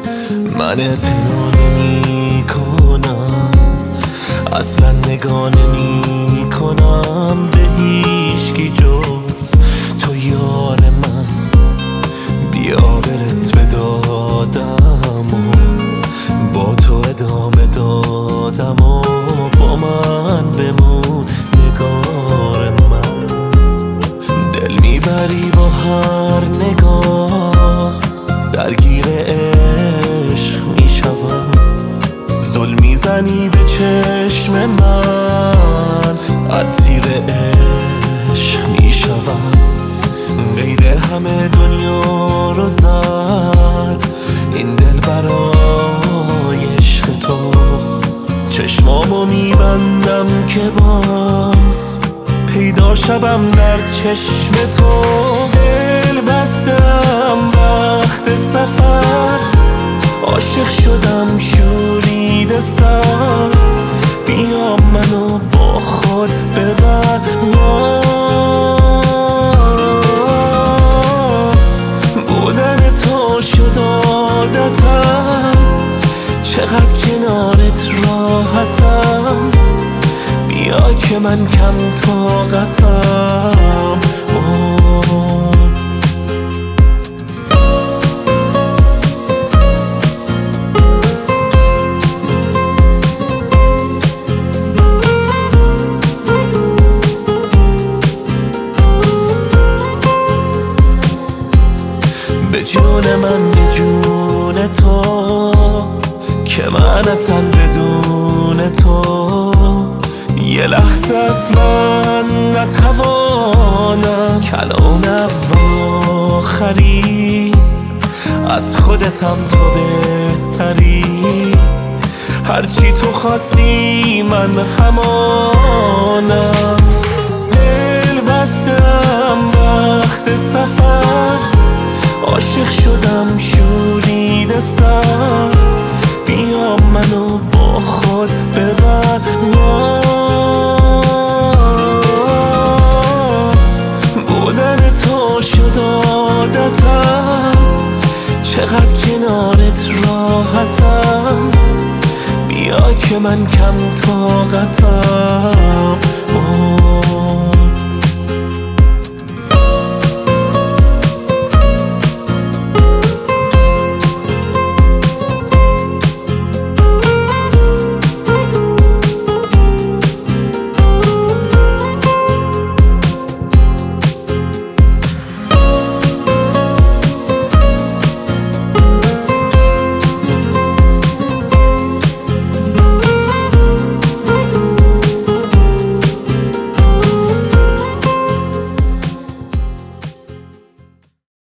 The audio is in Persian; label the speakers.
Speaker 1: من اعتنا نمی کنم، اصلا نگاه نمی کنم به هیچکی جز تو یار من. بیا برس به دادم و با تو ادامه دادم و با من بمون نگار من. دل میبری با هر نگاه، درگیر عشق میشوم. ظلم میزنی به چشم من، اسیر عشق میشوم. قید همه دنیا رو زد این دل برای عشق تو. چشمامو میبندم که باز پیدا شدم در چشم تو. دل بستم وقت سفر، عاشق شدم شورید سر. بیا منو با خود ببر، بودن تو شد عادتم. چقدر کنارت راحتم، بیا که من کم طاقتم. به جون من، به جون تو، که من اصلا بدون تو یه لحظه اصلا نتوانم. کلام آخری از خودتم تو بهتری. هرچی تو خواستی من همانم. دل بستم وقت سفر، عاشق شدم شورید سر. بیا منو با خود ببر، بودن تو شد عادتم. چقدر کنارت راحتم، بیا که من کم طاقتم.